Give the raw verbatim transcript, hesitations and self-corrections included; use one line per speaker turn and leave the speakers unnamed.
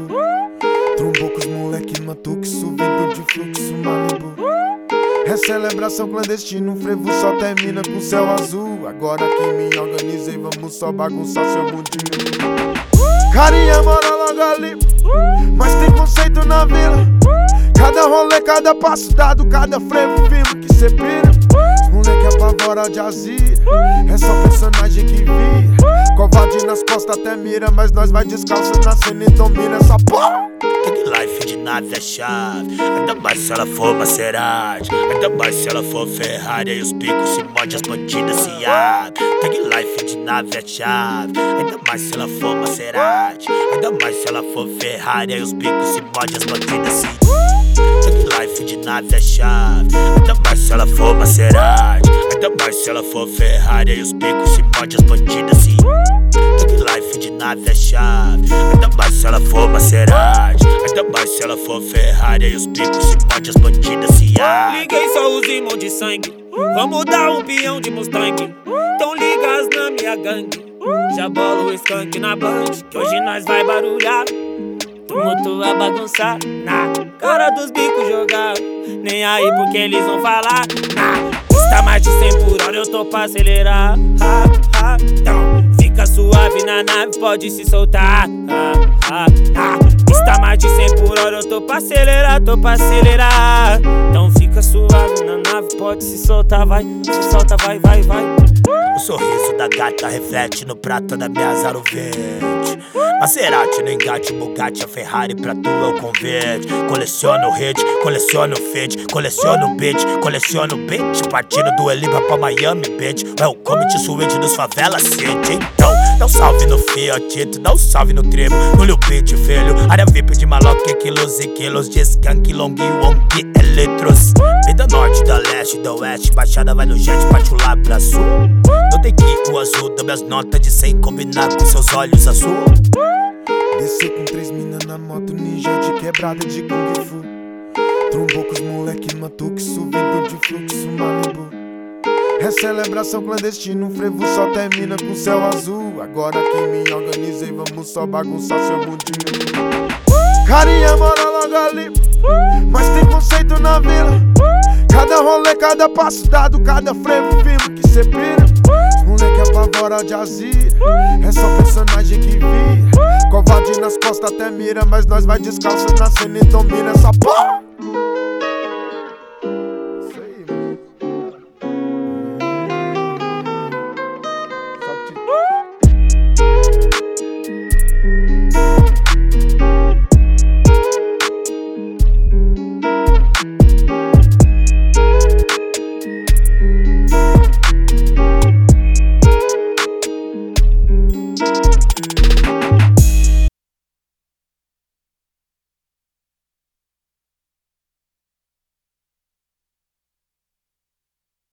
Trombou com os moleque matuque, subindo de fluxo Malibu. É celebração clandestina, um frevo só termina com céu azul. Agora que me organizei, vamos só bagunçar seu mundinho. Carinha mora logo ali, mas tem conceito na vila. Cada rolê, cada passo dado, cada frevo firme que cê pira. Moleque apavora de azira, é só personagem que vira. Covarde nas costas até mira, mas nós vai descalço na cena e domina essa porra.
Tag life de nave é chave, ainda mais se ela for Maserati, ainda mais se ela for Ferrari. Aí os bicos se mordem, as bandidas se abrem. Tag life de nave é chave, ainda mais se ela for Maserati, ainda mais se ela for Ferrari. Aí os bicos se mordem, as bandidas se Tag life de nave é chave, ainda mais se ela for Maserati, ainda mais se ela for Ferrari. Aí os bicos se mordem, as bandidas se Tag life de nave é chave, ainda mais se ela for Maserati, ainda mais se ela for Ferrari. Aí os bicos se mordem, as bandidas se abrem.
Liguei só os irmãos de sangue, vamos dar um peão de Mustang. Tão ligas na minha gangue, já bola o skunk na blunt, que hoje nós vai barulhar. Tumulto a bagunçar, na cara dos bicos jogar. Nem aí porque eles vão falar, na está mais de cem por hora, eu tô pra acelerar. Ha, ha, então fica suave na nave, pode se soltar. Ha, ha, ha. Está mais de cem por hora, eu tô pra acelerar, tô pra acelerar. Então fica suave na nave, pode se soltar, vai, se solta, vai, vai, vai.
O sorriso da gata reflete no prato da minha zero verde. Maserati no engate, Bugatti, a Ferrari pra tu é o convite. Coleciono o hit, coleciono o feed, coleciono o beat, coleciono o beat. Partindo do Eliba pra Miami Beach, é o Comet Suede dos favelas City. Então, dá um salve no Fiat, dá um salve no Tribo, no Lil Beat, filho. Área V I P de maloca, quilos e quilos de skunk, long wong e eletros. Vem da norte, da leste, da oeste, baixada vai no jet, parte lá pra sul. Não tem que o azul, dá minhas notas de cem combinar com seus olhos azul.
Desceu com três mina na moto, ninja de quebrada de Kung Fu. Trombou com os moleque matuque, subindo de fluxo Malibu. É celebração clandestina, um frevo só termina com céu azul. Agora que me organizei, vamos só bagunçar seu mundinho. Carinha mora logo ali, mas tem conceito na vila. Cada rolê, cada passo dado, cada frevo firme que cê pira. Moleque apavora de azira, é só personagem que vira. Covarde nas costas até mira, mas nós vai descalço na cena e domina essa porra.